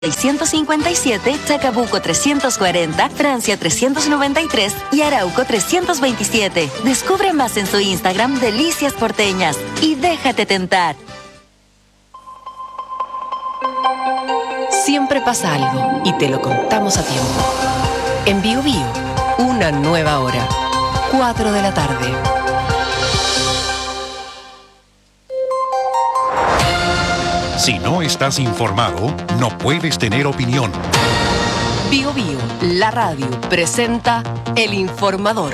657, Chacabuco 340, Francia 393 y Arauco 327. Descubre más en su Instagram Delicias Porteñas y déjate tentar. Siempre pasa algo y te lo contamos a tiempo. En Bio Bio, una nueva hora, 4 de la tarde. Si no estás informado, no puedes tener opinión. Bio Bio, la radio, presenta El Informador.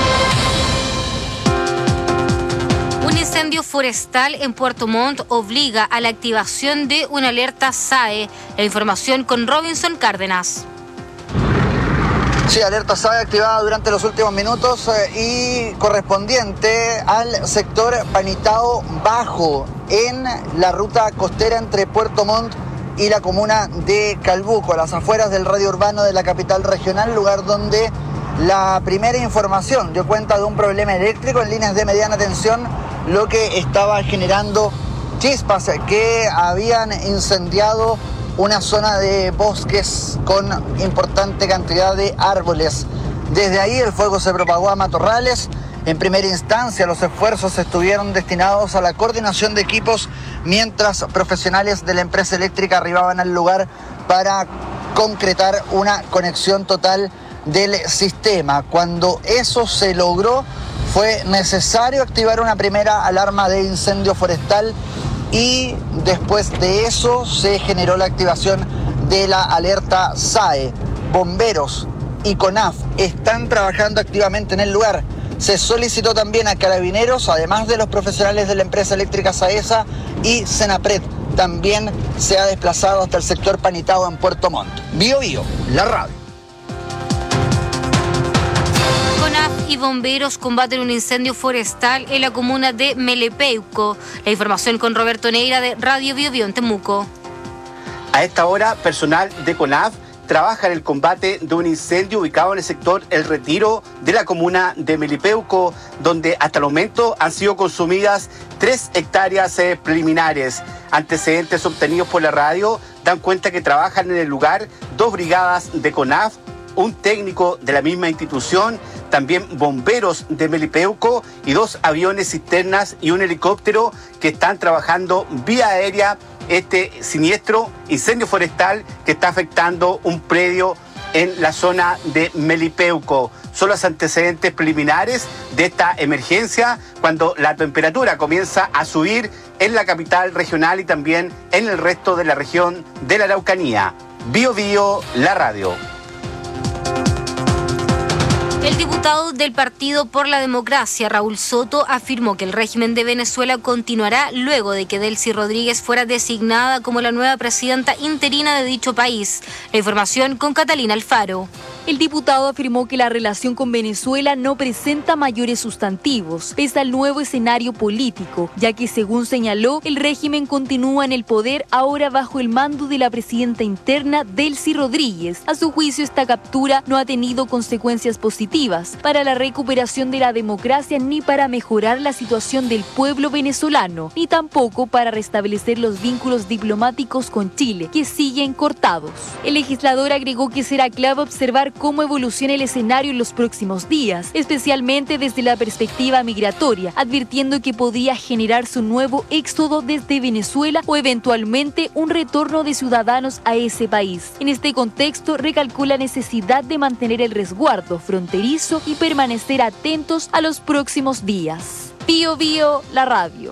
Un incendio forestal en Puerto Montt obliga a la activación de una alerta SAE. La información con Robinson Cárdenas. Sí, alerta SAE activada durante los últimos minutos y correspondiente al sector Panitao Bajo, en la ruta costera entre Puerto Montt y la comuna de Calbuco, a las afueras del radio urbano de la capital regional, lugar donde la primera información dio cuenta de un problema eléctrico en líneas de mediana tensión, lo que estaba generando chispas que habían incendiado una zona de bosques con importante cantidad de árboles. Desde ahí el fuego se propagó a matorrales. En primera instancia los esfuerzos estuvieron destinados a la coordinación de equipos mientras profesionales de la empresa eléctrica arribaban al lugar para concretar una conexión total del sistema. Cuando eso se logró, fue necesario activar una primera alarma de incendio forestal y después de eso se generó la activación de la alerta SAE. Bomberos y CONAF están trabajando activamente en el lugar. Se solicitó también a Carabineros, además de los profesionales de la empresa eléctrica SAESA, y Senapred también se ha desplazado hasta el sector Panitao en Puerto Montt. Bio Bio, la radio. CONAF y bomberos combaten un incendio forestal en la comuna de Melepeuco. La información con Roberto Neira de Radio Bio Bio en Temuco. A esta hora, personal de CONAF trabaja en el combate de un incendio ubicado en el sector El Retiro de la comuna de Melipeuco, donde hasta el momento han sido consumidas 3 hectáreas preliminares. Antecedentes obtenidos por la radio dan cuenta que trabajan en el lugar 2 brigadas de CONAF, un técnico de la misma institución, también bomberos de Melipeuco y 2 aviones cisternas y un helicóptero que están trabajando vía aérea este siniestro incendio forestal que está afectando un predio en la zona de Melipeuco. Son los antecedentes preliminares de esta emergencia cuando la temperatura comienza a subir en la capital regional y también en el resto de la región de la Araucanía. Bio Bio, la radio. El diputado del Partido por la Democracia, Raúl Soto, afirmó que el régimen de Venezuela continuará luego de que Delcy Rodríguez fuera designada como la nueva presidenta interina de dicho país. La información con Catalina Alfaro. El diputado afirmó que la relación con Venezuela no presenta mayores sustantivos, pese al nuevo escenario político, ya que, según señaló, el régimen continúa en el poder ahora bajo el mando de la presidenta interna Delcy Rodríguez. A su juicio, esta captura no ha tenido consecuencias positivas para la recuperación de la democracia ni para mejorar la situación del pueblo venezolano, ni tampoco para restablecer los vínculos diplomáticos con Chile, que siguen cortados. El legislador agregó que será clave observar cómo evoluciona el escenario en los próximos días, especialmente desde la perspectiva migratoria, advirtiendo que podría generarse un nuevo éxodo desde Venezuela o eventualmente un retorno de ciudadanos a ese país. En este contexto, recalcó la necesidad de mantener el resguardo fronterizo y permanecer atentos a los próximos días. Bio Bio, la radio.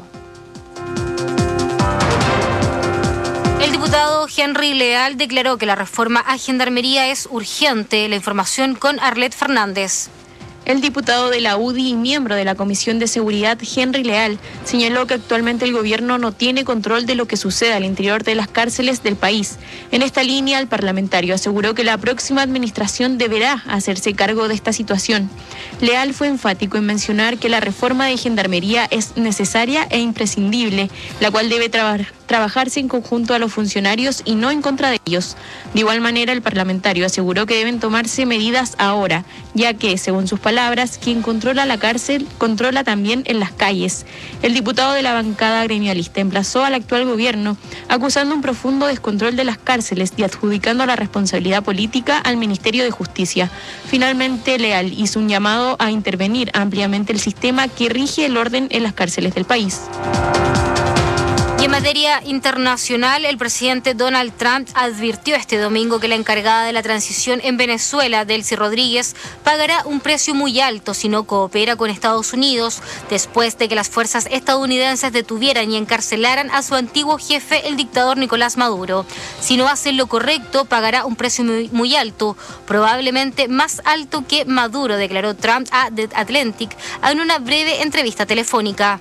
El diputado Henry Leal declaró que la reforma a Gendarmería es urgente. La información con Arlet Fernández. El diputado de la UDI y miembro de la Comisión de Seguridad, Henry Leal, señaló que actualmente el gobierno no tiene control de lo que sucede al interior de las cárceles del país. En esta línea, el parlamentario aseguró que la próxima administración deberá hacerse cargo de esta situación. Leal fue enfático en mencionar que la reforma de Gendarmería es necesaria e imprescindible, la cual debe trabajar trabajarse en conjunto a los funcionarios y no en contra de ellos. De igual manera, el parlamentario aseguró que deben tomarse medidas ahora, ya que, según sus palabras, quien controla la cárcel controla también en las calles. El diputado de la bancada gremialista emplazó al actual gobierno, acusando un profundo descontrol de las cárceles y adjudicando la responsabilidad política al Ministerio de Justicia. Finalmente, Leal hizo un llamado a intervenir ampliamente el sistema que rige el orden en las cárceles del país. Y en materia internacional, el presidente Donald Trump advirtió este domingo que la encargada de la transición en Venezuela, Delcy Rodríguez, pagará un precio muy alto si no coopera con Estados Unidos, después de que las fuerzas estadounidenses detuvieran y encarcelaran a su antiguo jefe, el dictador Nicolás Maduro. Si no hacen lo correcto, pagará un precio muy alto, probablemente más alto que Maduro, declaró Trump a The Atlantic en una breve entrevista telefónica.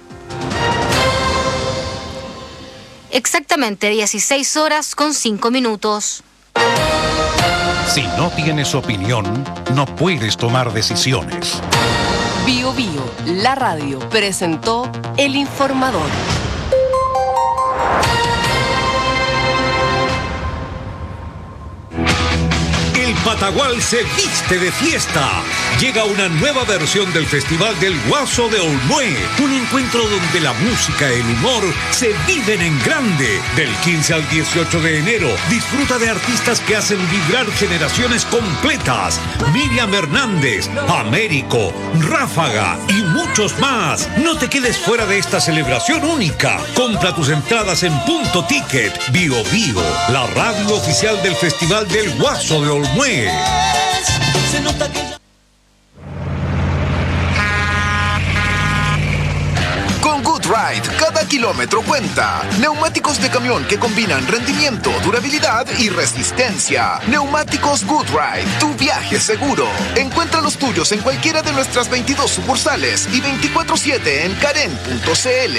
Exactamente 16 horas con 5 minutos. Si no tienes opinión, no puedes tomar decisiones. Bio Bio, la radio, presentó El Informador. El Patagual se viste de fiesta. Llega una nueva versión del Festival del Guaso de Olmué. Un encuentro donde la música y el humor se viven en grande. Del 15 al 18 de enero, disfruta de artistas que hacen vibrar generaciones completas. Miriam Hernández, Américo, Ráfaga y muchos más. No te quedes fuera de esta celebración única. Compra tus entradas en Punto Ticket. Bio Bio, la radio oficial del Festival del Guaso de Olmué. Con GoodRide, cada kilómetro cuenta. Neumáticos de camión que combinan rendimiento, durabilidad y resistencia. Neumáticos GoodRide, tu viaje seguro. Encuentra los tuyos en cualquiera de nuestras 22 sucursales y 24/7 en karen.cl.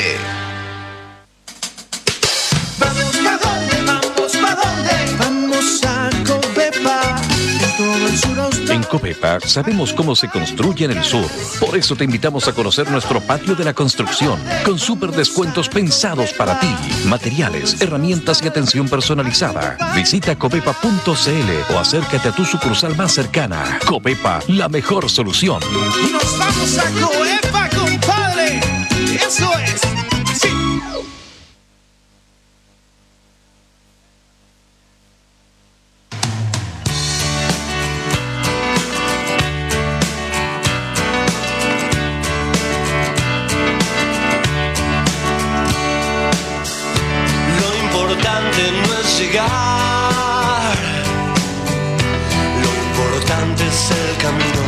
Vamos, ¿pa' dónde? Vamos, ¿pa' dónde? Vamos a Covepa. En Covepa sabemos cómo se construye en el sur. Por eso te invitamos a conocer nuestro patio de la construcción, con súper descuentos pensados para ti. Materiales, herramientas y atención personalizada. Visita covepa.cl o acércate a tu sucursal más cercana. Covepa, la mejor solución. Nos vamos a Covepa, compadre. Eso es. Sí. Llegar. Lo importante es el camino.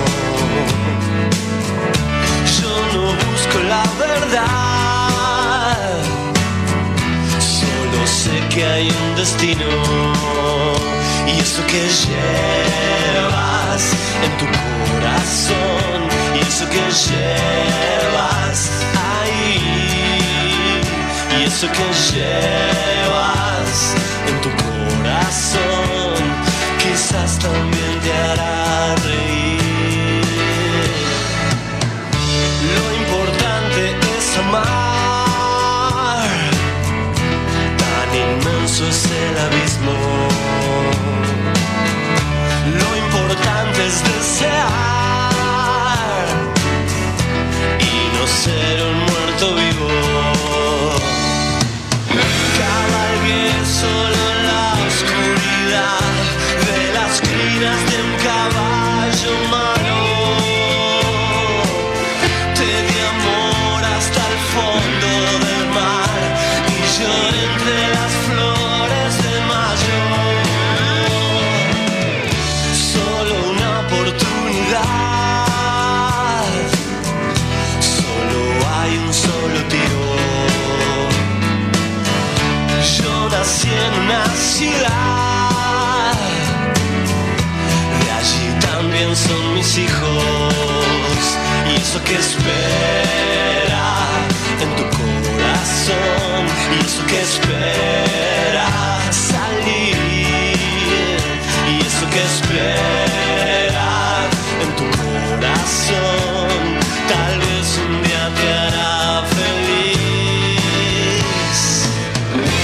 Yo no busco la verdad, solo sé que hay un destino. Y eso que llevas en tu corazón, y eso que llevas ahí, y eso que llevas en tu corazón, quizás también te hará reír. Lo importante es amar, tan inmenso es el abismo. Lo importante es desear y no ser un muerto vivo. Solo en la oscuridad de las crinas de un caballo malo, te di amor hasta el fondo del mar y lloré entre las flores de mayo. Solo una oportunidad, solo hay un solo tiro. Nací en una ciudad, de allí también son mis hijos, y eso que espera en tu corazón, y eso que espera salir, y eso que espera en tu corazón, tal vez un día te hará feliz.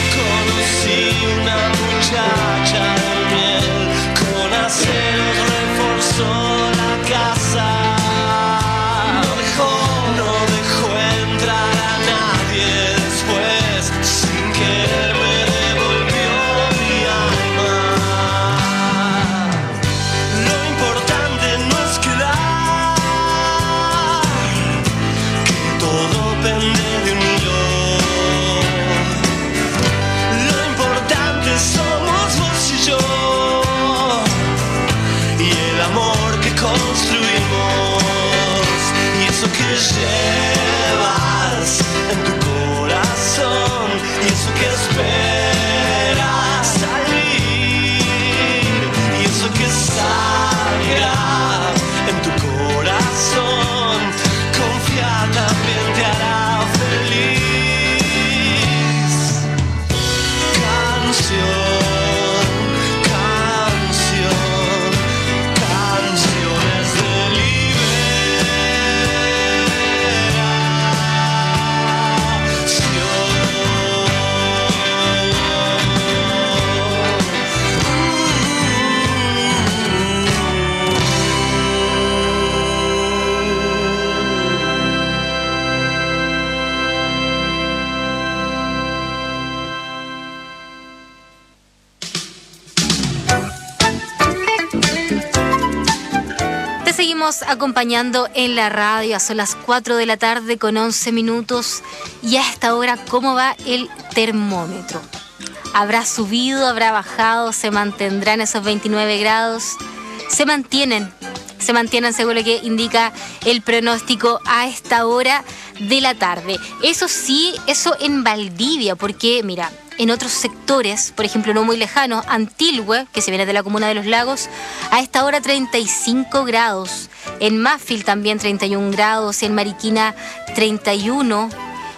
seguimos acompañando en la radio. Son las 4 de la tarde con 11 minutos. Y a esta hora, ¿cómo va el termómetro? ¿Habrá subido, habrá bajado? ¿Se mantendrán esos 29 grados? Se mantienen según lo que indica el pronóstico a esta hora de la tarde. Eso sí, eso en Valdivia, porque mira, en otros sectores, por ejemplo, no muy lejanos, Antilhue, que se viene de la comuna de Los Lagos, a esta hora 35 grados. En Mafil también 31 grados, en Mariquina 31.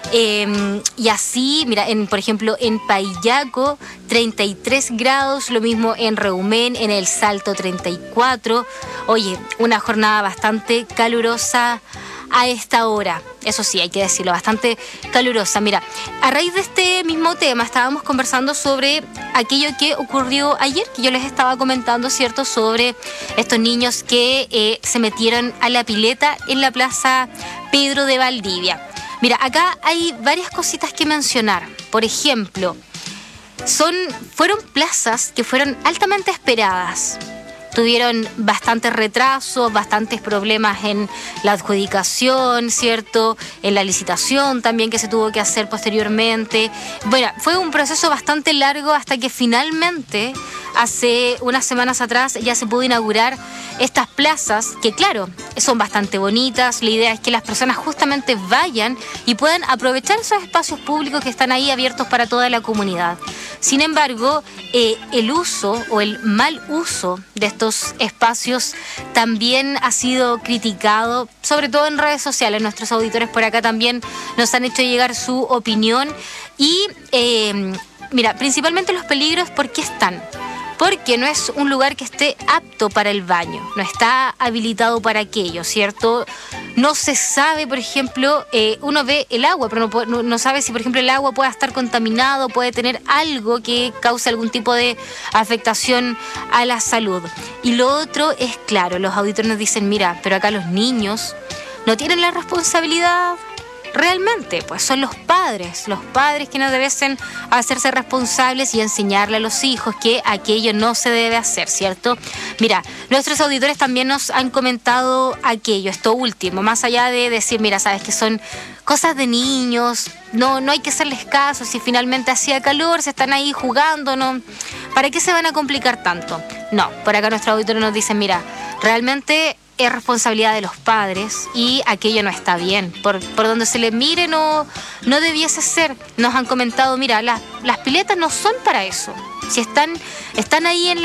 Y así, mira, por ejemplo, en Paillaco 33 grados, lo mismo en Reumén, en El Salto 34. Oye, una jornada bastante calurosa a esta hora. Eso sí, hay que decirlo, bastante calurosa. Mira, a raíz de este mismo tema estábamos conversando sobre aquello que ocurrió ayer, que yo les estaba comentando, ¿cierto?, sobre estos niños que se metieron a la pileta en la Plaza Pedro de Valdivia. Mira, acá hay varias cositas que mencionar. Por ejemplo, fueron plazas que fueron altamente esperadas. Tuvieron bastantes retrasos, bastantes problemas en la adjudicación, ¿cierto? En la licitación también que se tuvo que hacer posteriormente. Bueno, fue un proceso bastante largo hasta que finalmente, hace unas semanas atrás, ya se pudo inaugurar estas plazas que, claro, son bastante bonitas. La idea es que las personas justamente vayan y puedan aprovechar esos espacios públicos que están ahí abiertos para toda la comunidad. Sin embargo, el uso o el mal uso de estos espacios también ha sido criticado, sobre todo en redes sociales. Nuestros auditores por acá también nos han hecho llegar su opinión. Y mira, principalmente los peligros, ¿por qué están? Porque no es un lugar que esté apto para el baño, no está habilitado para aquello, ¿cierto? No se sabe, por ejemplo, uno ve el agua, pero no sabe si, por ejemplo, el agua puede estar contaminado, puede tener algo que cause algún tipo de afectación a la salud. Y lo otro es, claro, los auditores nos dicen, mira, pero acá los niños no tienen la responsabilidad. Realmente, pues son los padres quienes deben hacerse responsables y enseñarle a los hijos que aquello no se debe hacer, ¿cierto? Mira, nuestros auditores también nos han comentado aquello, esto último, más allá de decir, mira, sabes que son cosas de niños, no hay que hacerles caso, si finalmente hacía calor, se están ahí jugando, ¿no? ¿Para qué se van a complicar tanto? No, por acá nuestros auditores nos dicen, mira, realmente es responsabilidad de los padres y aquello no está bien. Por donde se le mire no debiese ser. Nos han comentado, mira, las piletas no son para eso. Si están ahí en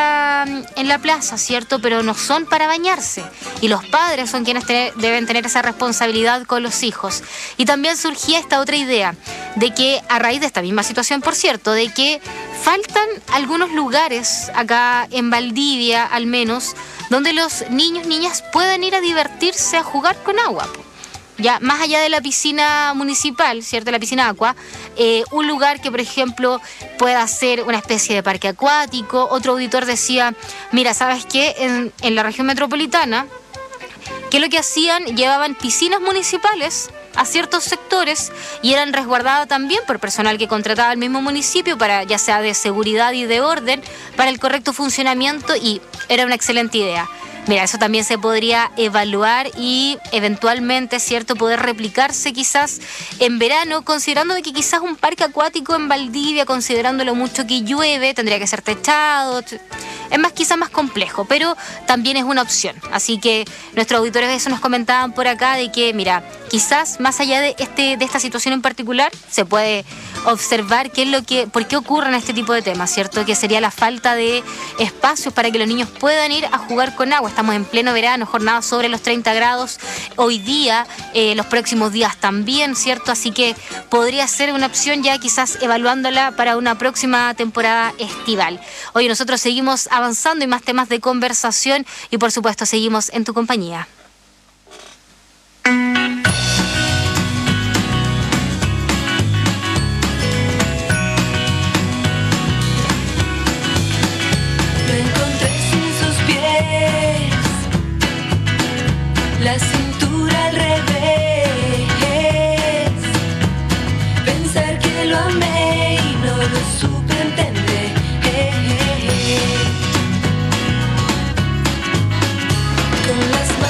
la plaza, ¿cierto? Pero no son para bañarse. Y los padres son quienes deben tener esa responsabilidad con los hijos. Y también surgía esta otra idea de que, a raíz de esta misma situación, por cierto, de que faltan algunos lugares acá en Valdivia, al menos, donde los niñas puedan ir a divertirse, a jugar con agua. Ya, más allá de la piscina municipal, ¿cierto? La piscina Aqua, un lugar que, por ejemplo, pueda ser una especie de parque acuático. Otro auditor decía, mira, ¿sabes qué? En la región metropolitana, ¿qué es lo que hacían? Llevaban piscinas municipales a ciertos sectores y eran resguardadas también por personal que contrataba el mismo municipio, para ya sea de seguridad y de orden, para el correcto funcionamiento, y era una excelente idea. Mira, eso también se podría evaluar y eventualmente, ¿cierto?, poder replicarse quizás en verano, considerando de que quizás un parque acuático en Valdivia, considerando lo mucho que llueve, tendría que ser techado. Es quizás más complejo, pero también es una opción. Así que nuestros auditores eso nos comentaban por acá, de que, mira, quizás más allá de esta situación en particular, se puede observar por qué ocurren este tipo de temas, ¿cierto? Que sería la falta de espacios para que los niños puedan ir a jugar con agua. Estamos en pleno verano, jornadas sobre los 30 grados. Hoy día, los próximos días también, ¿cierto? Así que podría ser una opción ya quizás evaluándola para una próxima temporada estival. Hoy nosotros seguimos avanzando y más temas de conversación y por supuesto seguimos en tu compañía. La cintura al revés, pensar que lo amé y no lo supe entender. Con las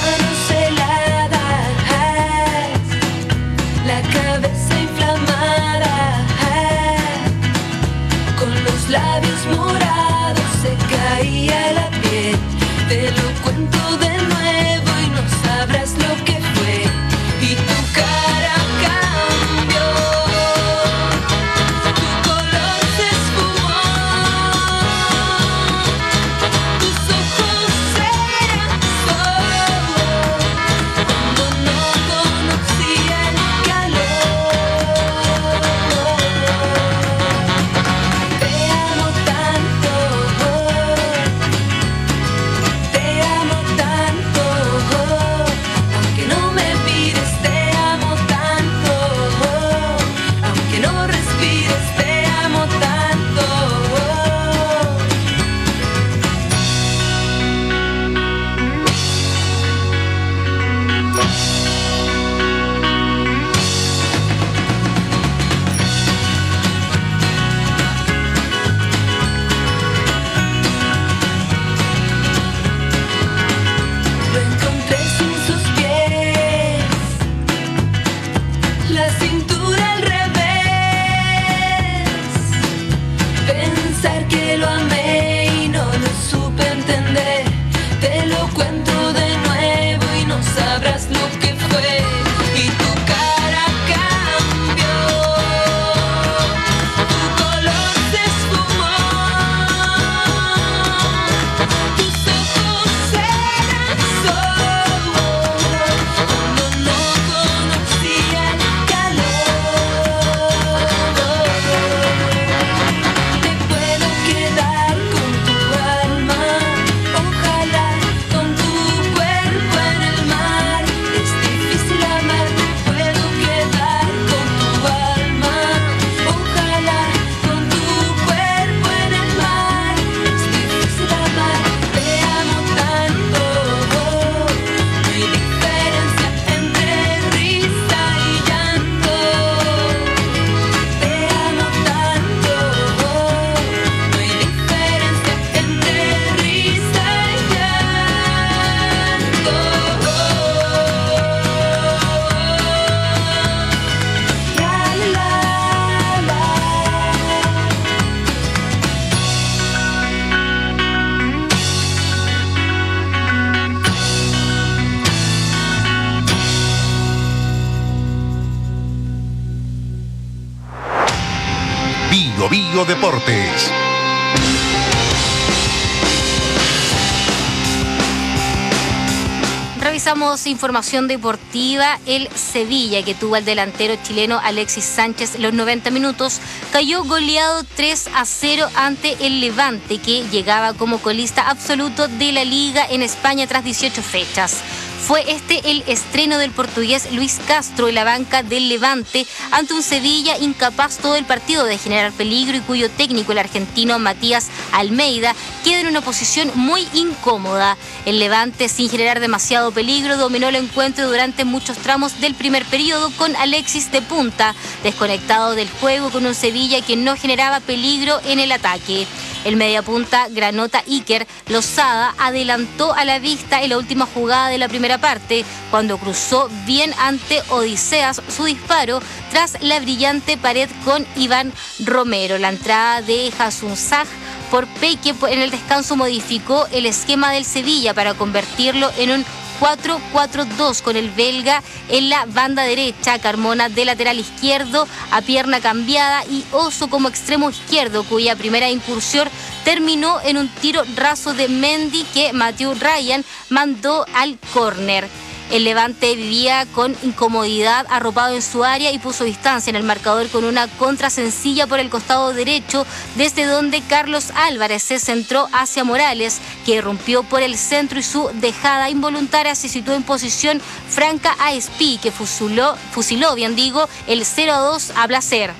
Bio Deportes. Revisamos información deportiva. El Sevilla, que tuvo al delantero chileno Alexis Sánchez los 90 minutos, cayó goleado 3-0 ante el Levante, que llegaba como colista absoluto de la Liga en España tras 18 fechas. Fue el estreno del portugués Luis Castro en la banca del Levante ante un Sevilla incapaz todo el partido de generar peligro y cuyo técnico, el argentino Matías Almeida, queda en una posición muy incómoda. El Levante, sin generar demasiado peligro, dominó el encuentro durante muchos tramos del primer periodo con Alexis de punta, desconectado del juego, con un Sevilla que no generaba peligro en el ataque. El mediapunta granota Iker Lozada adelantó a la vista en la última jugada de la primera parte, cuando cruzó bien ante Odiseas su disparo tras la brillante pared con Iván Romero. La entrada de Hasunzaj por Peque en el descanso modificó el esquema del Sevilla para convertirlo en un 4-4-2 con el belga en la banda derecha, Carmona de lateral izquierdo a pierna cambiada y Oso como extremo izquierdo, cuya primera incursión terminó en un tiro raso de Mendy que Matthew Ryan mandó al córner. El Levante vivía con incomodidad arropado en su área y puso distancia en el marcador con una contra sencilla por el costado derecho, desde donde Carlos Álvarez se centró hacia Morales, que irrumpió por el centro y su dejada involuntaria se situó en posición franca a Espí, que fusiló el 0-2 a Blaser.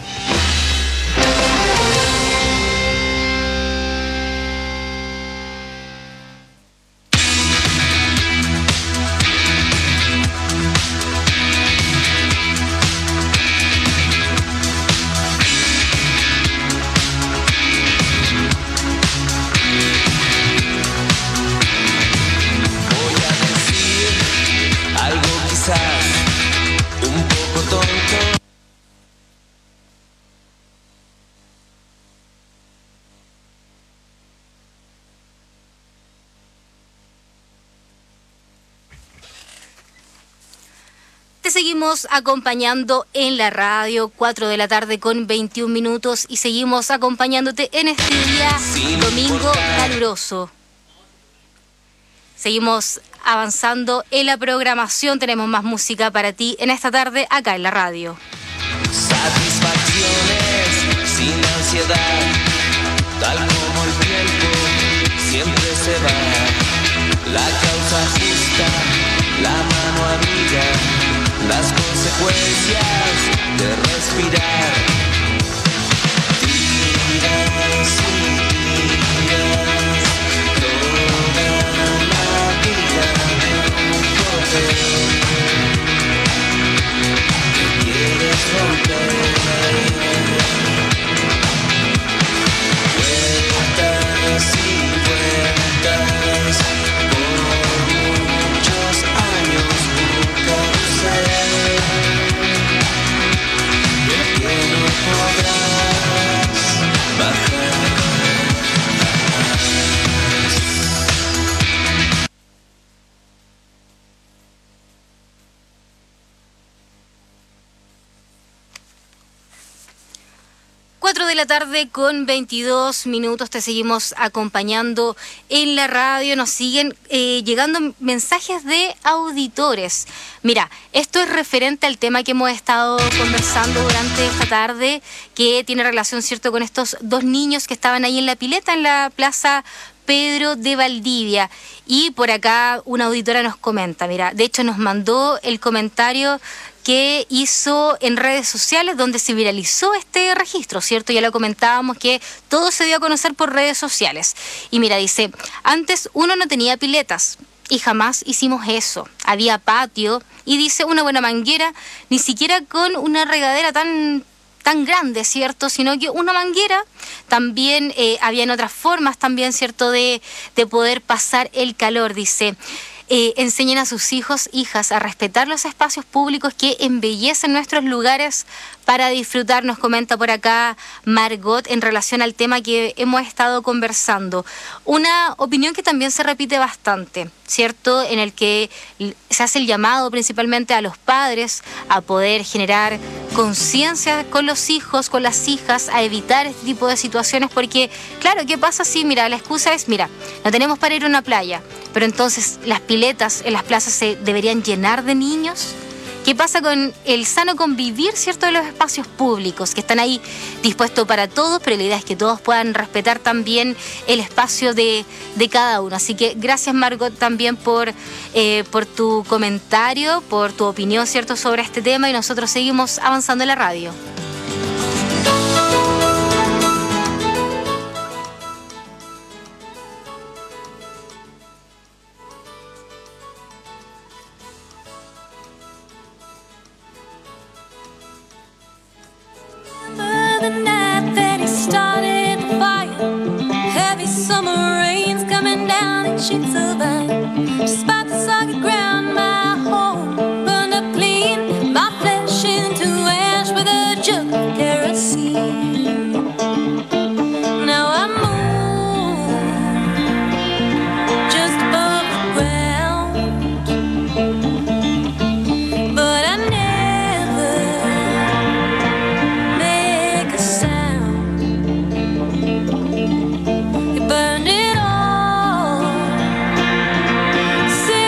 Un poco tonto. 7 seguimos acompañando en la radio, 4 de la tarde con 21 minutos y seguimos acompañándote en este día domingo caluroso. Seguimos avanzando en la programación, tenemos más música para ti en esta tarde acá en la radio. Satisfacciones sin ansiedad, tal como el tiempo siempre se va. La causa justa, la mano amiga, las consecuencias de respirar. Tiras y tiras toda la vida de un poder que quieres romper. Vueltas y vueltas por muchos años un carrusel del que no podrás bajar. De la tarde con 22 minutos, te seguimos acompañando en la radio. Nos siguen llegando mensajes de auditores. Mira, esto es referente al tema que hemos estado conversando durante esta tarde, que tiene relación, ¿cierto?, con estos dos niños que estaban ahí en la pileta en la Plaza Pedro de Valdivia. Y por acá una auditora nos comenta, mira, de hecho nos mandó el comentario que hizo en redes sociales donde se viralizó este registro, ¿cierto? Ya lo comentábamos que todo se dio a conocer por redes sociales. Y mira, dice, antes uno no tenía piletas y jamás hicimos eso. Había patio y dice una buena manguera, ni siquiera con una regadera tan grande, ¿cierto? Sino que una manguera. También habían otras formas también, ¿cierto?, de poder pasar el calor, dice. enseñen a sus hijos, hijas, a respetar los espacios públicos que embellecen nuestros lugares para disfrutar, nos comenta por acá Margot en relación al tema que hemos estado conversando. Una opinión que también se repite bastante, ¿cierto? En el que se hace el llamado principalmente a los padres a poder generar conciencia con los hijos, con las hijas, a evitar este tipo de situaciones, porque, claro, ¿qué pasa si, mira, la excusa es, mira, no tenemos para ir a una playa, pero entonces las piletas en las plazas se deberían llenar de niños? ¿Qué pasa con el sano convivir, cierto, de los espacios públicos que están ahí dispuestos para todos, pero la idea es que todos puedan respetar también el espacio de cada uno? Así que gracias, Margot, también por tu comentario, por tu opinión, cierto, sobre este tema, y nosotros seguimos avanzando en la radio. The night that he started the fire, heavy summer rains coming down in sheets of iron. Despite the soggy ground, my home burned up clean, my flesh into ash with a jug of kerosene. Now I move just above the ground, but I never make a sound. You burned it all,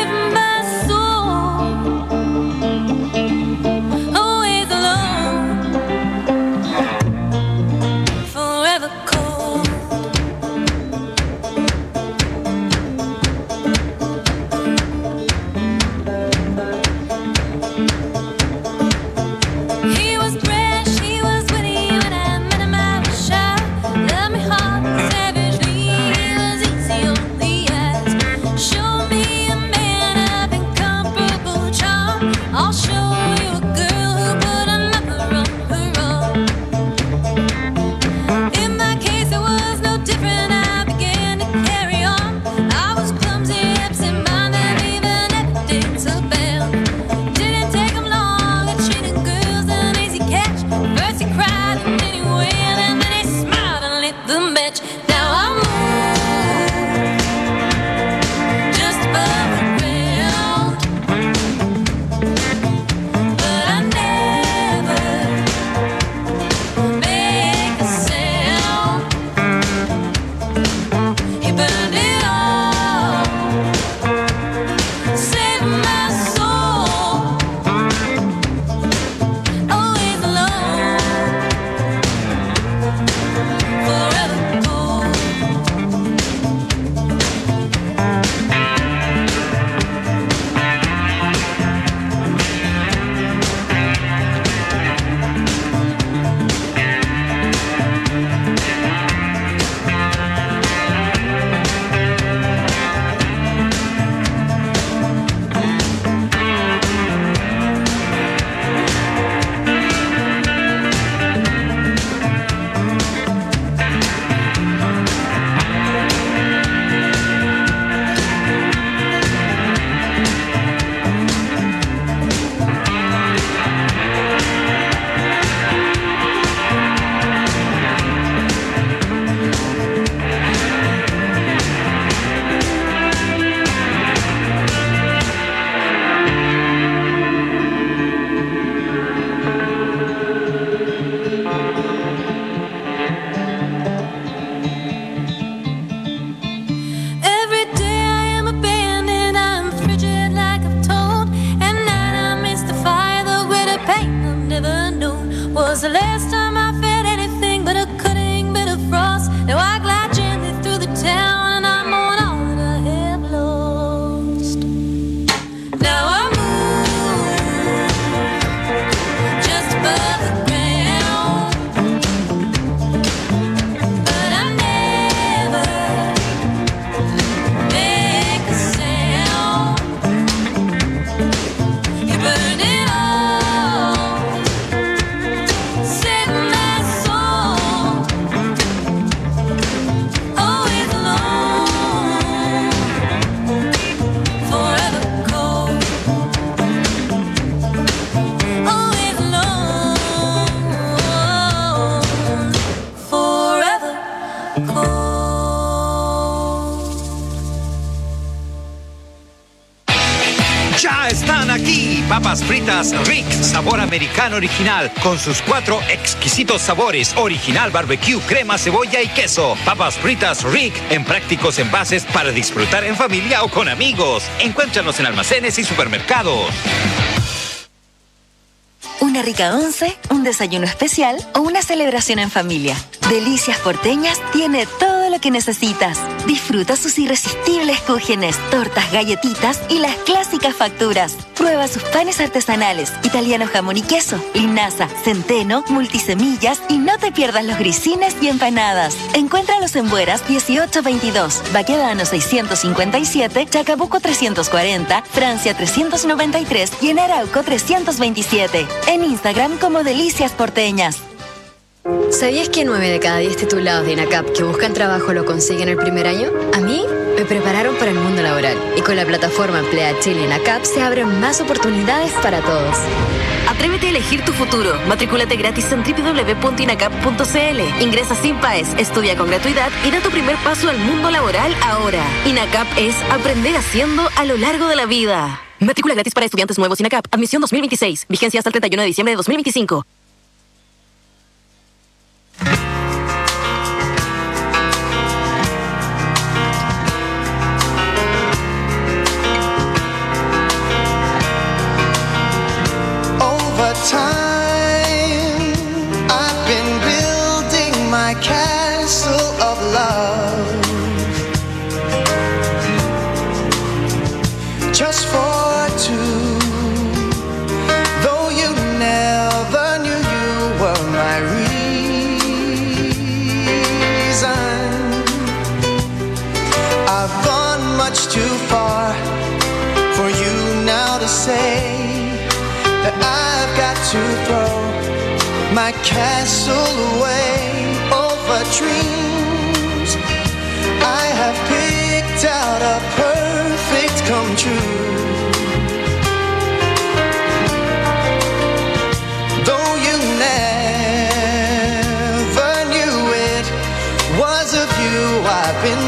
Ya están aquí, papas fritas Rick, sabor americano original, con sus 4 exquisitos sabores, original barbecue, crema, cebolla y queso. Papas fritas Rick, en prácticos envases para disfrutar en familia o con amigos. Encuéntranos en almacenes y supermercados. Una rica once, un desayuno especial o una celebración en familia. Delicias Porteñas tiene todo lo que necesitas. Disfruta sus irresistibles cúgenes, tortas, galletitas y las clásicas facturas. Prueba sus panes artesanales, italiano jamón y queso, linaza, centeno, multisemillas y no te pierdas los grisines y empanadas. Encuéntralos en Bueras 1822, Baquedano 657, Chacabuco 340, Francia 393 y en Arauco 327. En Instagram como Delicias Porteñas. ¿Sabías que 9 de cada 10 titulados de INACAP que buscan trabajo lo consiguen el primer año? A mí me prepararon para el mundo laboral y con la plataforma Emplea Chile INACAP se abren más oportunidades para todos. Atrévete a elegir tu futuro. Matricúlate gratis en www.inacap.cl. Ingresa sin PAES, estudia con gratuidad y da tu primer paso al mundo laboral ahora. INACAP es aprender haciendo a lo largo de la vida. Matrícula gratis para estudiantes nuevos INACAP. Admisión 2026. Vigencia hasta el 31 de diciembre de 2025. Over time, I've been building my castle of love. Just for two, though you never knew you were my reason. I've gone much too far for you now to say that I've got to throw my castle away over dreams. I have picked out a perfect come true. Though you never knew it was of you I've been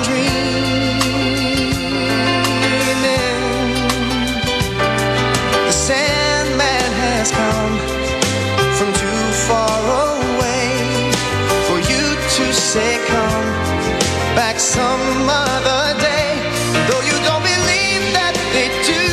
dreaming. The Sandman has come from too far away for you to say come back some other day. Though you don't believe that they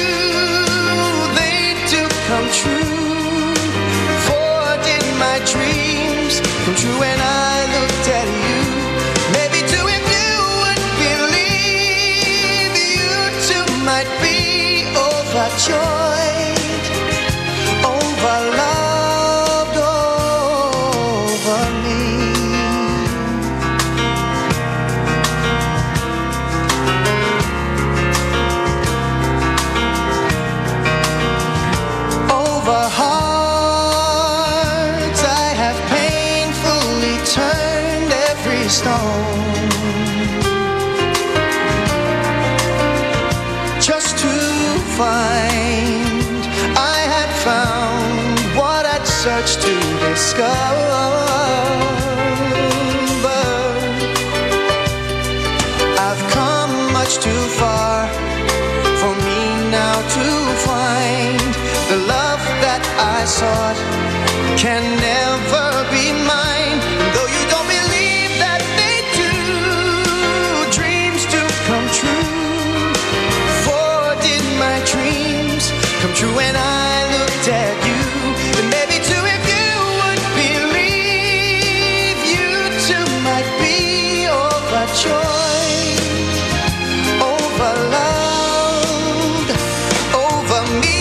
do come true. For did my dreams come true when I looked at you? Maybe too if you would believe, you too might be overjoyed, overloved over me. Over hearts I have painfully turned every stone, just to find I had found what I'd searched to discover. I've come much too far for me now to find the love that I sought can never be mine. Though you don't believe that they do, dreams do come true. For did my dreams come true when I looked at you? And maybe too if you would believe, you too might be overjoyed, overloved over me.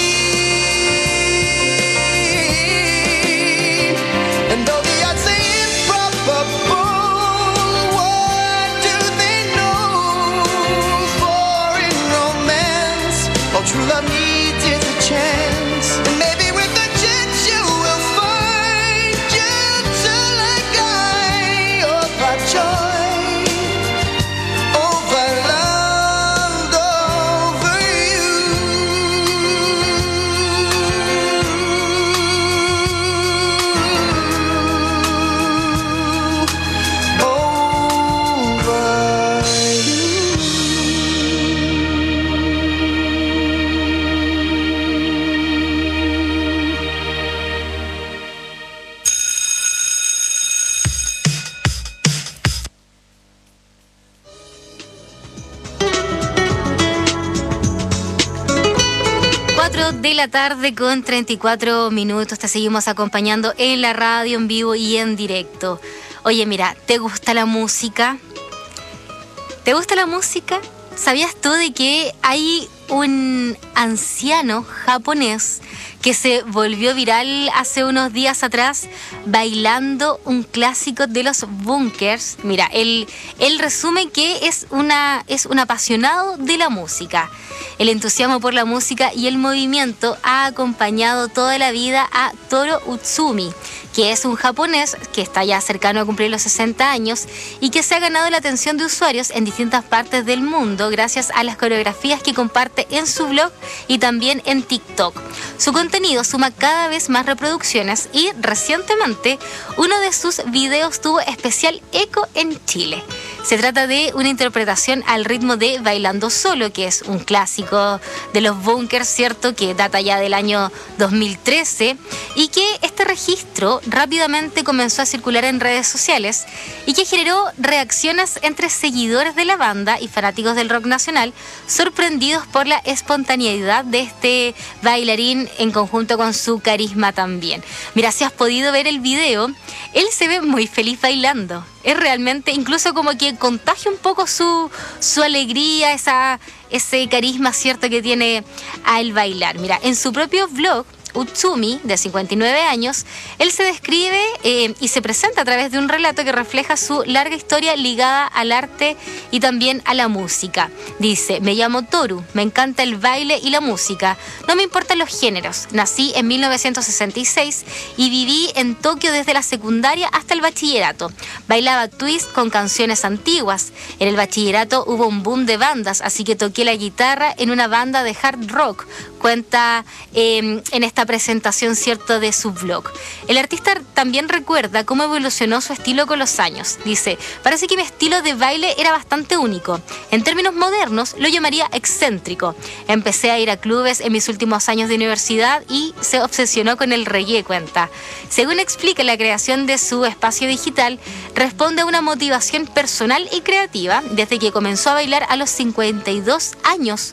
And though the odds say improbable, what do they know? For in romance, all true love needs is a chance. And maybe with a chance you will find just like I, overjoyed, overloved over you. Over you. 4 de la tarde con 34 minutos. Te seguimos acompañando en la radio, en vivo y en directo. Oye, mira, ¿te gusta la música? ¿Te gusta la música? ¿Sabías tú de que hay un anciano japonés que se volvió viral hace unos días atrás bailando un clásico de los Bunkers? Mira, él resume que es un apasionado de la música. El entusiasmo por la música y el movimiento ha acompañado toda la vida a Toru Utsumi, que es un japonés que está ya cercano a cumplir los 60 años y que se ha ganado la atención de usuarios en distintas partes del mundo gracias a las coreografías que comparte en su blog y también en TikTok. Su contenido suma cada vez más reproducciones y recientemente uno de sus videos tuvo especial eco en Chile. Se trata de una interpretación al ritmo de Bailando Solo, que es un clásico de los Bunkers, ¿cierto?, que data ya del año 2013 y que este registro rápidamente comenzó a circular en redes sociales y que generó reacciones entre seguidores de la banda y fanáticos del rock nacional, sorprendidos por la espontaneidad de este bailarín en conjunto con su carisma también. Mira, si has podido ver el video, él se ve muy feliz bailando. Es realmente, incluso como que contagia un poco su alegría, ese carisma, ¿cierto?, que tiene al bailar. Mira, en su propio blog, Utsumi, de 59 años, él se describe y se presenta a través de un relato que refleja su larga historia ligada al arte y también a la música. Dice: me llamo Toru, me encanta el baile y la música, no me importan los géneros. Nací en 1966 y viví en Tokio desde la secundaria hasta el bachillerato. Bailaba twist con canciones antiguas. En el bachillerato hubo un boom de bandas, así que toqué la guitarra en una banda de hard rock. Cuenta en esta presentación, ¿cierto?, de su blog. El artista también recuerda cómo evolucionó su estilo con los años. Dice: parece que mi estilo de baile era bastante único. En términos modernos, lo llamaría excéntrico. Empecé a ir a clubes en mis últimos años de universidad y se obsesionó con el reggae, cuenta. Según explica, la creación de su espacio digital responde a una motivación personal y creativa desde que comenzó a bailar a los 52 años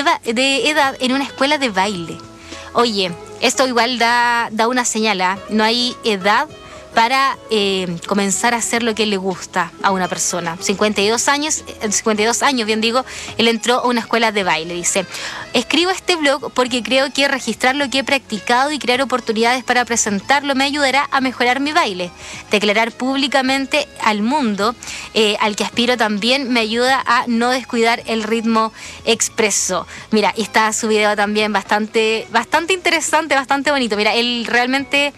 de edad en una escuela de baile. Oye, esto igual da una señal, ¿eh? No hay edad para comenzar a hacer lo que le gusta a una persona. 52 años, bien digo, él entró a una escuela de baile. Dice: escribo este blog porque creo que registrar lo que he practicado y crear oportunidades para presentarlo me ayudará a mejorar mi baile. Declarar públicamente al mundo al que aspiro también me ayuda a no descuidar el ritmo expreso. Mira, y está su video también bastante interesante, bastante bonito. Mira, él realmente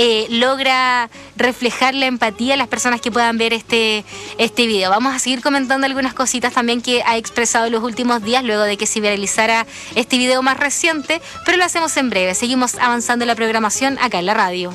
logra reflejar la empatía a las personas que puedan ver este video. Vamos a seguir comentando algunas cositas también que ha expresado en los últimos días luego de que se viralizara este video más reciente, pero lo hacemos en breve. Seguimos avanzando en la programación acá en la radio.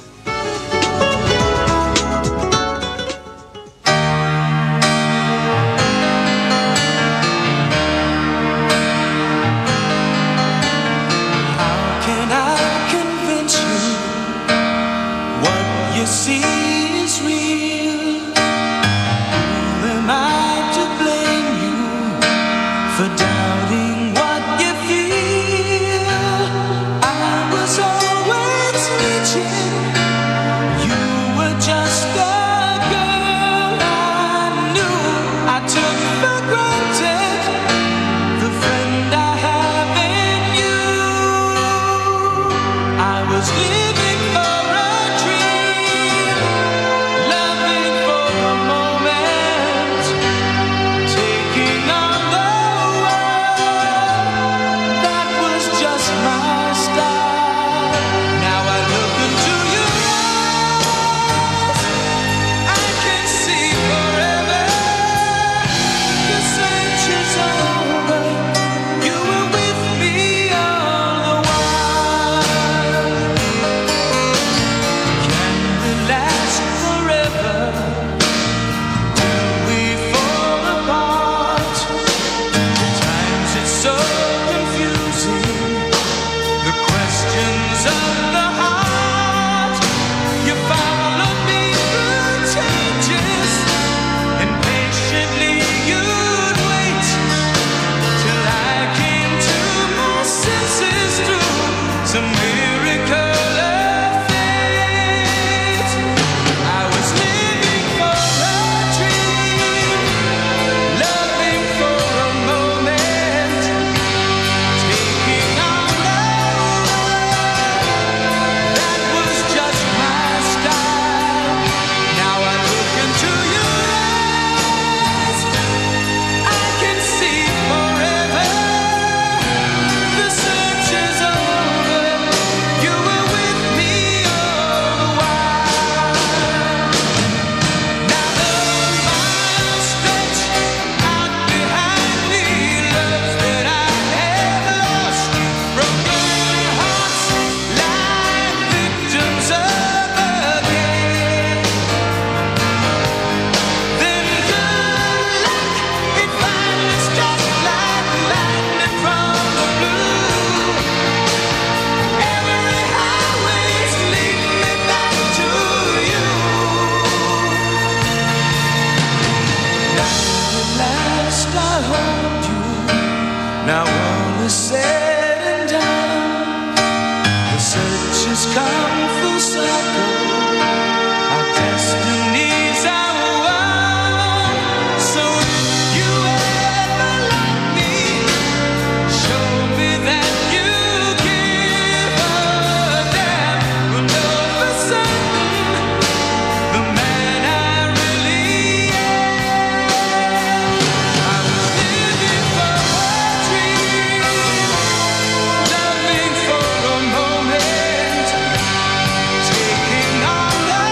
See is real. Who am I to blame you for doubting what you feel? I was always reaching. You were just a girl I knew. I took for granted the friend I have in you. I was living for a dream, loving for a moment, taking on the world. Now all is said and done, the search has come full circle. Our destinies are one. So if you ever love me, show me that you give a damn. We'll know for certain the man I really am. I'm living for a dream, loving for a moment, taking on the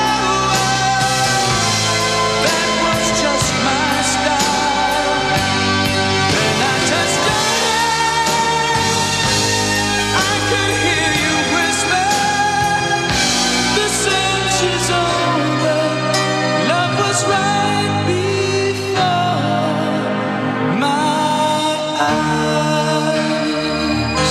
world. That was just my style. Then I touched your hand, I could hear you whisper, the search is over. Love was right before my eyes.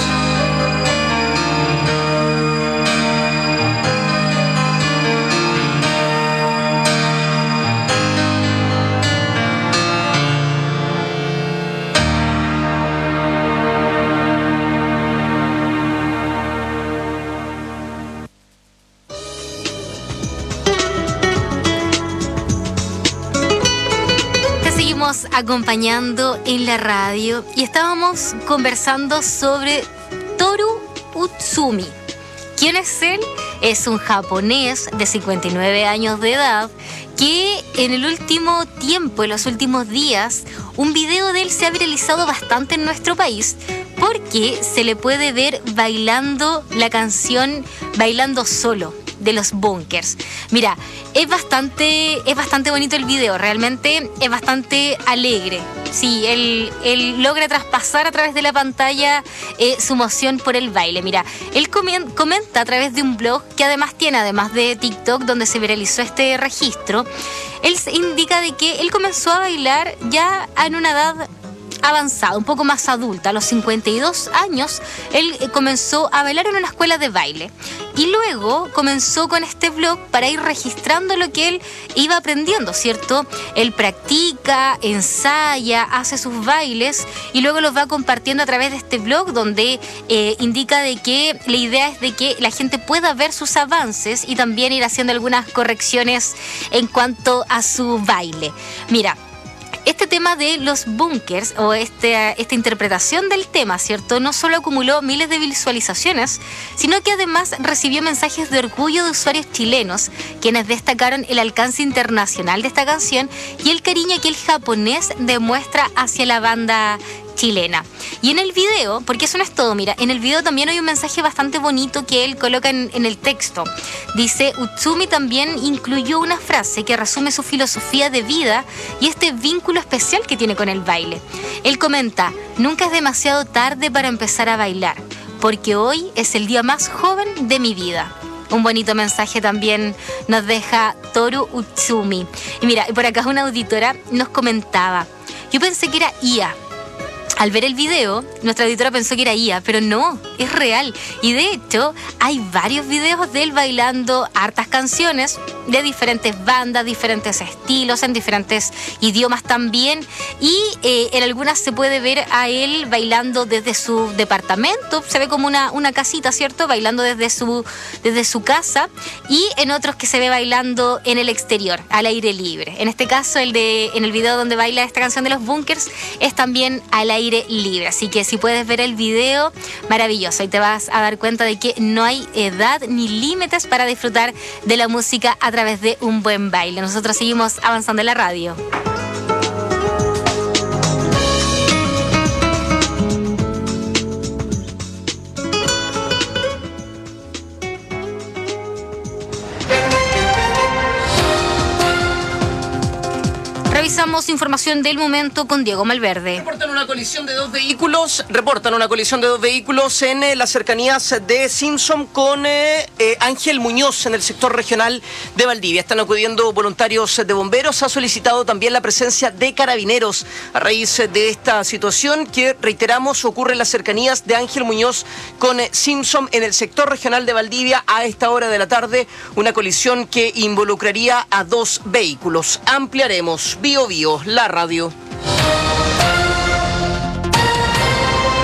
Te seguimos acompañando en la radio y estábamos conversando sobre Toru Utsumi. ¿Quién es él? Es un japonés de 59 años de edad que en el último tiempo, en los últimos días, un video de él se ha viralizado bastante en nuestro país porque se le puede ver bailando la canción Bailando Solo de los Bunkers. Mira, es bastante bonito el video, realmente es bastante alegre. Sí, él logra traspasar a través de la pantalla su emoción por el baile. Mira, él comenta a través de un blog que además de TikTok, donde se viralizó este registro, él indica de que él comenzó a bailar ya en una edad avanzada, un poco más adulta. A los 52 años, él comenzó a bailar en una escuela de baile. Y luego comenzó con este blog para ir registrando lo que él iba aprendiendo, ¿cierto? Él practica, ensaya, hace sus bailes y luego los va compartiendo a través de este blog donde indica de que la idea es de que la gente pueda ver sus avances y también ir haciendo algunas correcciones en cuanto a su baile. Mira, este tema de los bunkers o esta interpretación del tema, ¿cierto? No solo acumuló miles de visualizaciones, sino que además recibió mensajes de orgullo de usuarios chilenos, quienes destacaron el alcance internacional de esta canción y el cariño que el japonés demuestra hacia la banda chilena. Y en el video, porque eso no es todo, mira, en el video también hay un mensaje bastante bonito que él coloca en el texto. Dice, Utsumi también incluyó una frase que resume su filosofía de vida y este vínculo especial que tiene con el baile. Él comenta, nunca es demasiado tarde para empezar a bailar, porque hoy es el día más joven de mi vida. Un bonito mensaje también nos deja Toru Utsumi. Y mira, por acá una auditora nos comentaba, yo pensé que era IA. Al ver el video, nuestra editora pensó que era IA, pero no, es real. Y de hecho, hay varios videos de él bailando hartas canciones de diferentes bandas, diferentes estilos, en diferentes idiomas también. Y en algunas se puede ver a él bailando desde su departamento, se ve como una casita, ¿cierto? Bailando desde su casa. Y en otros que se ve bailando en el exterior, al aire libre. En este caso, en el video donde baila esta canción de los Bunkers, es también al aire libre, así que si puedes ver el video, maravilloso, y te vas a dar cuenta de que no hay edad ni límites para disfrutar de la música a través de un buen baile. Nosotros seguimos avanzando en la radio. Revisamos información del momento con Diego Malverde. Reportan una colisión de dos vehículos en las cercanías de Simpson con Ángel Muñoz en el sector regional de Valdivia. Están acudiendo voluntarios de bomberos. Ha solicitado también la presencia de carabineros a raíz de esta situación que, reiteramos, ocurre en las cercanías de Ángel Muñoz con Simpson en el sector regional de Valdivia a esta hora de la tarde. Una colisión que involucraría a dos vehículos. Ampliaremos. Bio, la radio.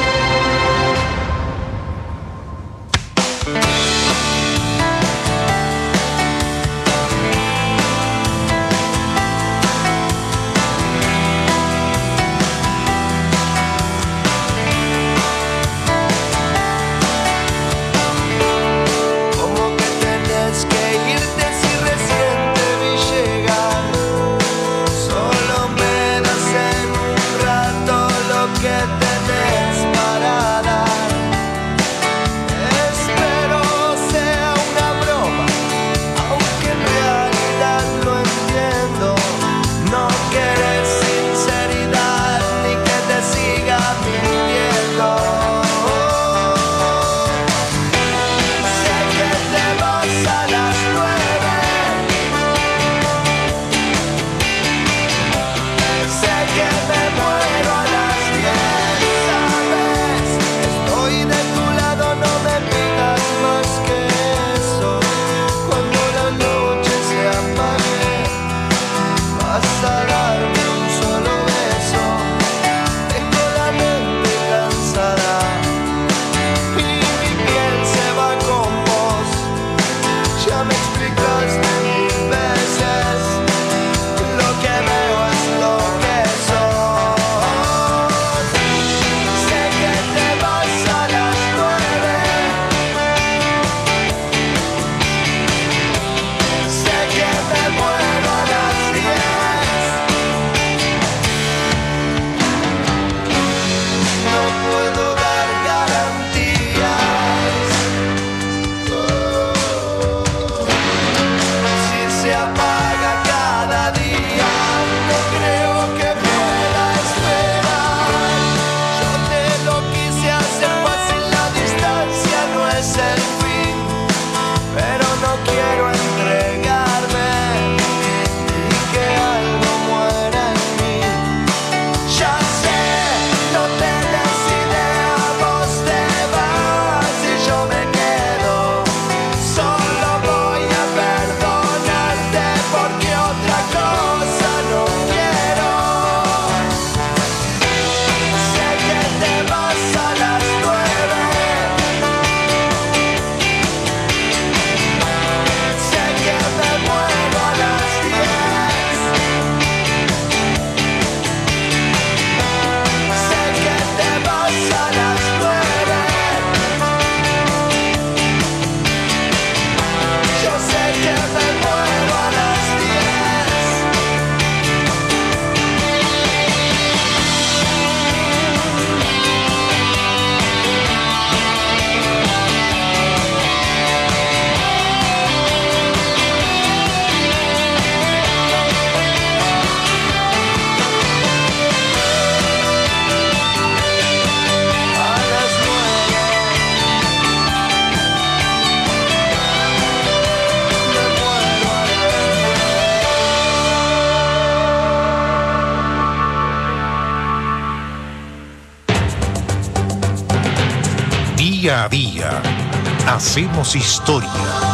Día a día hacemos historia.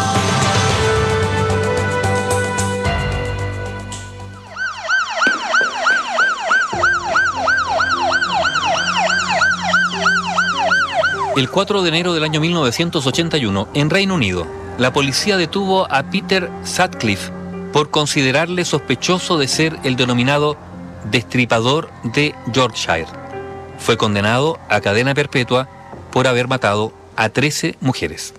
El 4 de enero del año 1981, en Reino Unido, la policía detuvo a Peter Sutcliffe por considerarle sospechoso de ser el denominado destripador de Yorkshire. Fue condenado a cadena perpetua por haber matado a 13 mujeres.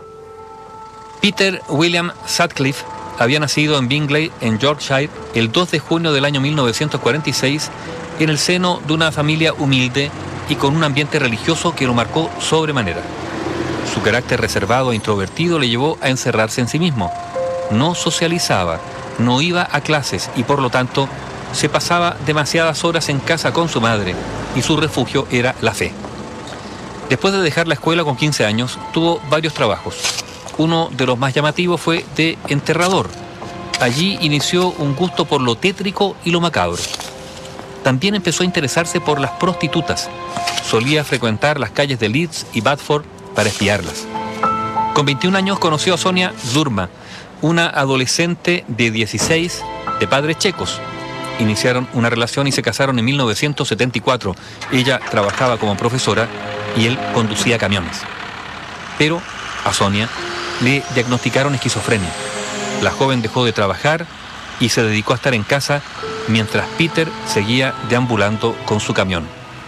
Peter William Sutcliffe había nacido en Bingley, en Yorkshire, el 2 de junio del año 1946, en el seno de una familia humilde y con un ambiente religioso que lo marcó sobremanera. Su carácter reservado e introvertido le llevó a encerrarse en sí mismo. No socializaba, no iba a clases y por lo tanto se pasaba demasiadas horas en casa con su madre y su refugio era la fe. Después de dejar la escuela con 15 años, tuvo varios trabajos. Uno de los más llamativos fue de enterrador. Allí inició un gusto por lo tétrico y lo macabro. También empezó a interesarse por las prostitutas. Solía frecuentar las calles de Leeds y Bradford para espiarlas. Con 21 años conoció a Sonia Zurma, una adolescente de 16 de padres checos. Iniciaron una relación y se casaron en 1974. Ella trabajaba como profesora y él conducía camiones. Pero a Sonia le diagnosticaron esquizofrenia. La joven dejó de trabajar y se dedicó a estar en casa mientras Peter seguía deambulando con su camión.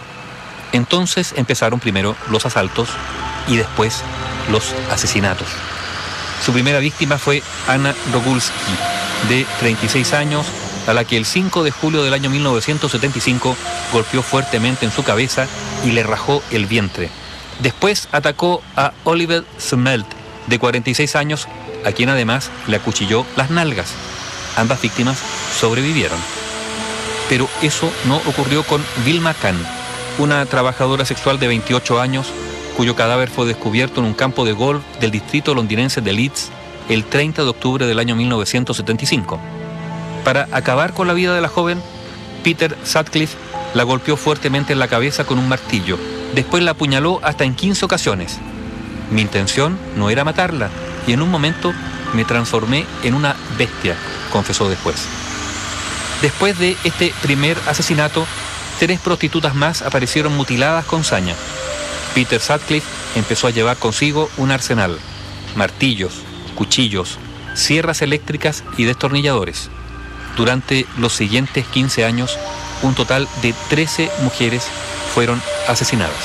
Entonces empezaron primero los asaltos y después los asesinatos. Su primera víctima fue Anna Rogulski, de 36 años, a la que el 5 de julio del año 1975 golpeó fuertemente en su cabeza y le rajó el vientre. Después atacó a Oliver Smelt, de 46 años, a quien además le acuchilló las nalgas. Ambas víctimas sobrevivieron. Pero eso no ocurrió con Vilma Khan, una trabajadora sexual de 28 años, cuyo cadáver fue descubierto en un campo de golf del distrito londinense de Leeds el 30 de octubre del año 1975. Para acabar con la vida de la joven, Peter Sutcliffe la golpeó fuertemente en la cabeza con un martillo. Después la apuñaló hasta en 15 ocasiones. Mi intención no era matarla y en un momento me transformé en una bestia, confesó después. Después de este primer asesinato, 3 prostitutas más aparecieron mutiladas con saña. Peter Sutcliffe empezó a llevar consigo un arsenal: martillos, cuchillos, sierras eléctricas y destornilladores. Durante los siguientes 15 años, un total de 13 mujeres fueron asesinadas.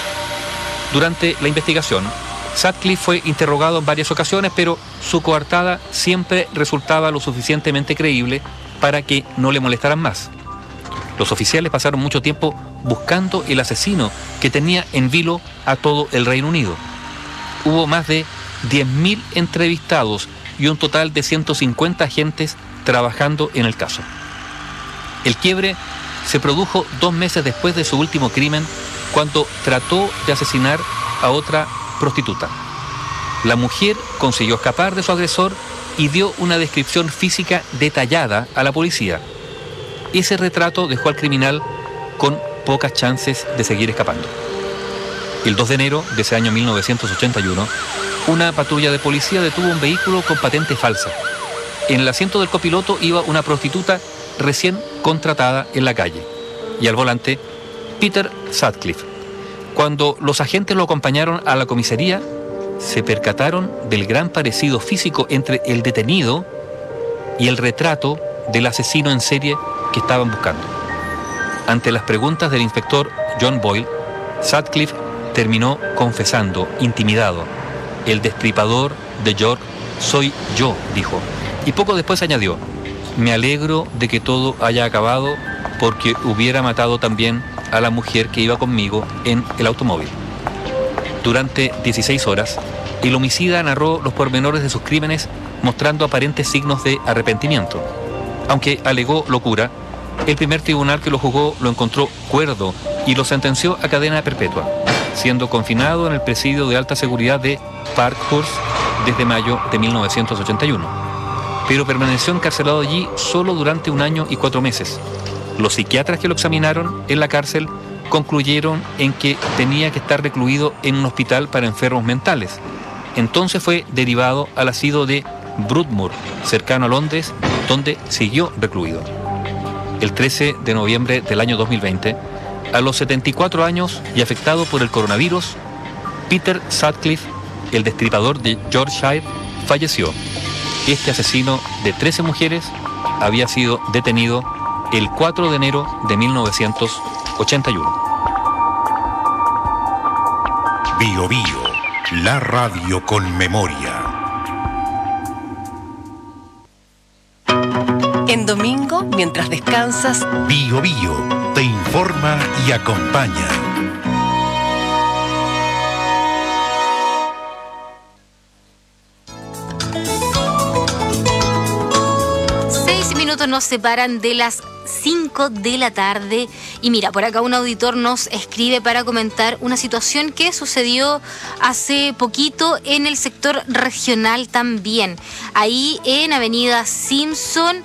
Durante la investigación, Sutcliffe fue interrogado en varias ocasiones, pero su coartada siempre resultaba lo suficientemente creíble para que no le molestaran más. Los oficiales pasaron mucho tiempo buscando el asesino que tenía en vilo a todo el Reino Unido. Hubo más de 10.000 entrevistados y un total de 150 agentes trabajando en el caso. El quiebre se produjo 2 meses después de su último crimen, cuando trató de asesinar a otra prostituta. La mujer consiguió escapar de su agresor y dio una descripción física detallada a la policía. Ese retrato dejó al criminal con pocas chances de seguir escapando. El 2 de enero de ese año 1981, una patrulla de policía detuvo un vehículo con patente falsa. En el asiento del copiloto iba una prostituta recién contratada en la calle y al volante Peter Sutcliffe. Cuando los agentes lo acompañaron a la comisaría, se percataron del gran parecido físico entre el detenido y el retrato del asesino en serie que estaban buscando. Ante las preguntas del inspector John Boyle, Sutcliffe terminó confesando, intimidado: el destripador de York soy yo, dijo. Y poco después añadió: me alegro de que todo haya acabado porque hubiera matado también a la mujer que iba conmigo en el automóvil. Durante 16 horas, el homicida narró los pormenores de sus crímenes, mostrando aparentes signos de arrepentimiento. Aunque alegó locura, el primer tribunal que lo juzgó lo encontró cuerdo y lo sentenció a cadena perpetua, siendo confinado en el presidio de alta seguridad de Parkhurst desde mayo de 1981. Pero permaneció encarcelado allí solo durante 1 año y 4 meses. Los psiquiatras que lo examinaron en la cárcel concluyeron en que tenía que estar recluido en un hospital para enfermos mentales. Entonces fue derivado al asilo de Broadmoor, cercano a Londres, donde siguió recluido. El 13 de noviembre del año 2020, a los 74 años y afectado por el coronavirus, Peter Sutcliffe, el destripador de Yorkshire, falleció. Este asesino de 13 mujeres había sido detenido el 4 de enero de 1981. Bio Bio, la radio con memoria. En domingo, mientras descansas, Bio Bio te informa y acompaña. Nos separan de las 5 de la tarde y mira, por acá un auditor nos escribe para comentar una situación que sucedió hace poquito en el sector regional también, ahí en Avenida Simpson,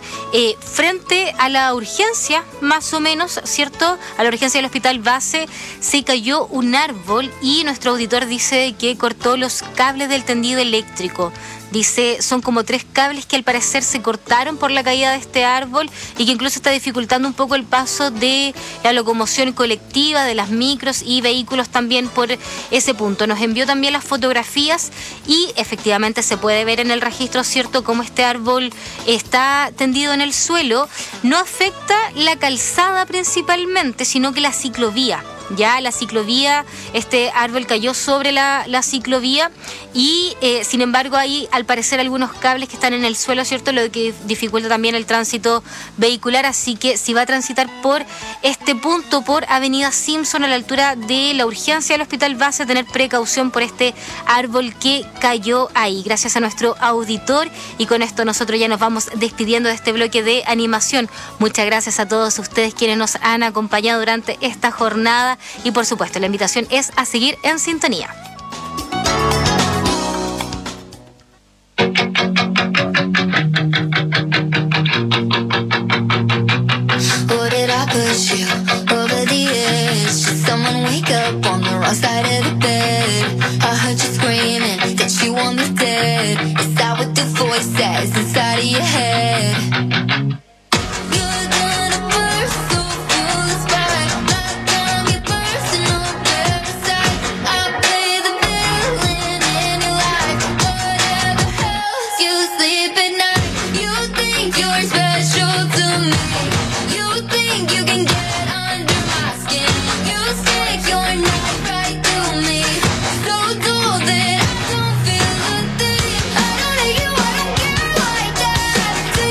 frente a la urgencia, más o menos, ¿cierto? A la urgencia del hospital base se cayó un árbol y nuestro auditor dice que cortó los cables del tendido eléctrico. Dice, son como 3 cables que al parecer se cortaron por la caída de este árbol y que incluso está dificultando un poco el paso de la locomoción colectiva, de las micros y vehículos también por ese punto. Nos envió también las fotografías y efectivamente se puede ver en el registro, ¿cierto?, cómo este árbol está tendido en el suelo. No afecta la calzada principalmente, sino que la ciclovía. Ya la ciclovía, este árbol cayó sobre la ciclovía y sin embargo hay al parecer algunos cables que están en el suelo, ¿cierto? Lo que dificulta también el tránsito vehicular, así que si va a transitar por este punto, por Avenida Simpson a la altura de la urgencia del hospital base, a tener precaución por este árbol que cayó ahí. Gracias a nuestro auditor y con esto nosotros ya nos vamos despidiendo de este bloque de animación. Muchas gracias a todos ustedes quienes nos han acompañado durante esta jornada. Y por supuesto, la invitación es a seguir en sintonía. That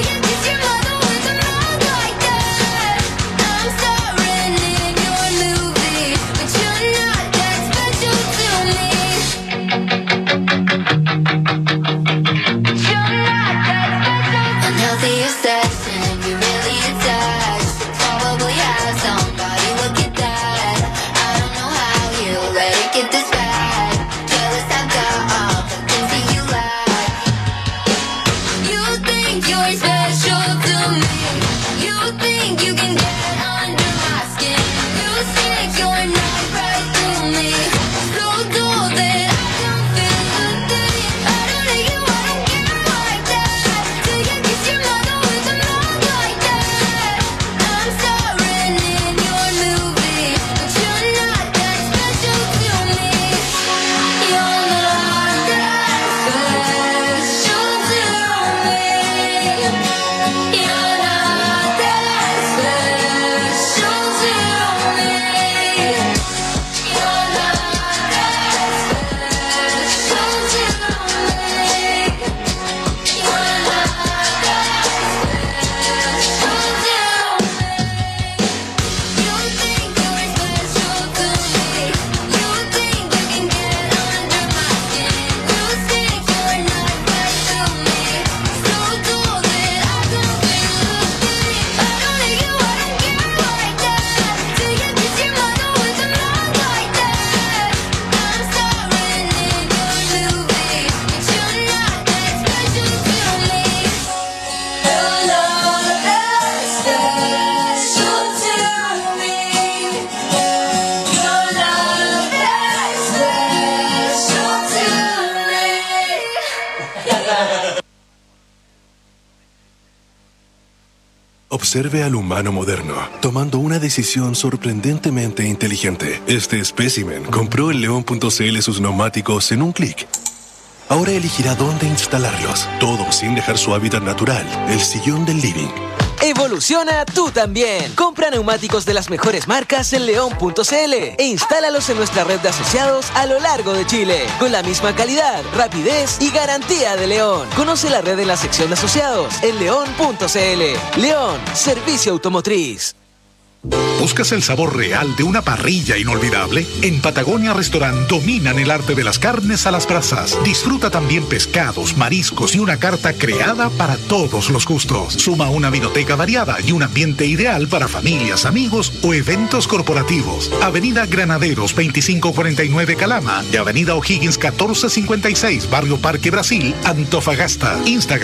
Observe al humano moderno, tomando una decisión sorprendentemente inteligente. Este espécimen compró en León.cl sus neumáticos en un clic. Ahora elegirá dónde instalarlos, todo sin dejar su hábitat natural, el sillón del living. Evoluciona tú también. Compra neumáticos de las mejores marcas en León.cl e instálalos en nuestra red de asociados a lo largo de Chile, con la misma calidad, rapidez y garantía de León. Conoce la red en la sección de asociados en León.cl. León, servicio automotriz. ¿Buscas el sabor real de una parrilla inolvidable? En Patagonia Restaurant dominan el arte de las carnes a las brasas. Disfruta también pescados, mariscos y una carta creada para todos los gustos. Suma una vinoteca variada y un ambiente ideal para familias, amigos o eventos corporativos. Avenida Granaderos 2549 Calama y Avenida O'Higgins 1456 Barrio Parque Brasil, Antofagasta. Instagram